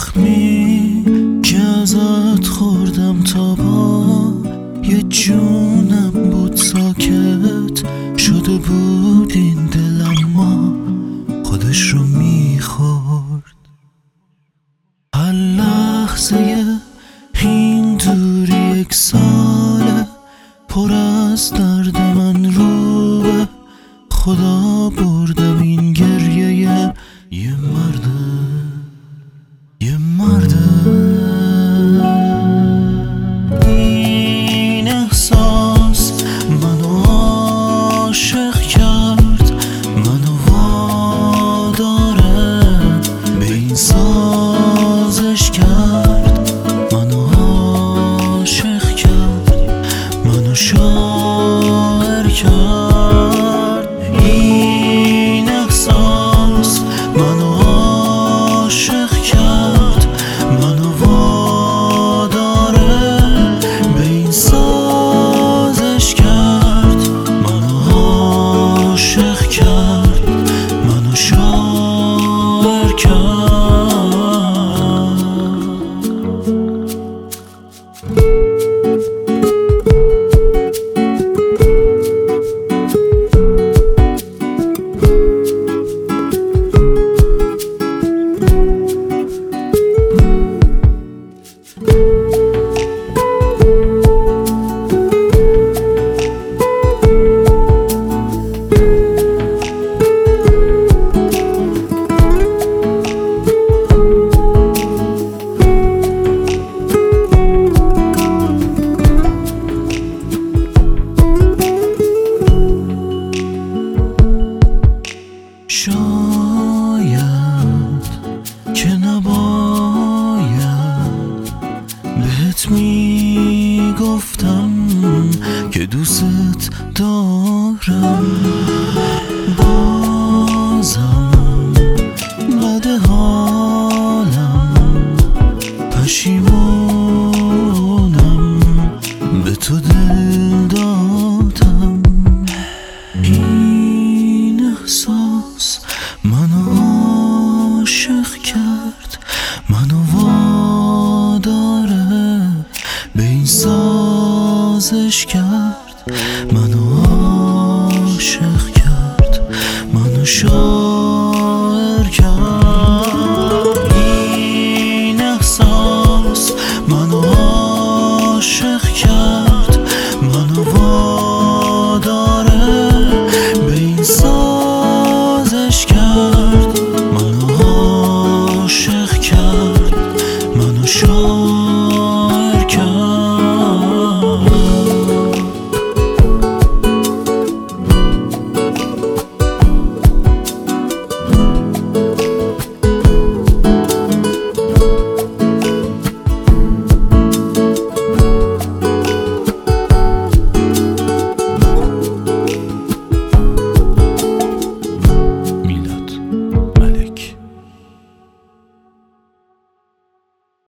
زخمی که ازت خوردم تا با یه جونم بود ساکت شده بود این دل، اما خودش رو میخورد. هر لحظه این دوری 1 ساله پر از درد من رو به خدا بردم. این گریه یه مرده این احساس منو عاشق کرد، منو واداره به این سازش کرد. منو عاشق کرد، منو شاعر کرد. این احساس منو عاشق کرد، منو واداره به این سازش کرد. منو عاشق کرد، منو شاعر کرد. شاید که نباید بهت میگفتم که دوست دارم. بازم بده حالم، پشیمونم به تو دل دادم. این احساس منو عاشق کرد، منو واداره به این سازش کرد. منو عاشق کرد، منو شاعر کرد. این احساس منو عاشق کرد، منو واداره به این سازش کرد.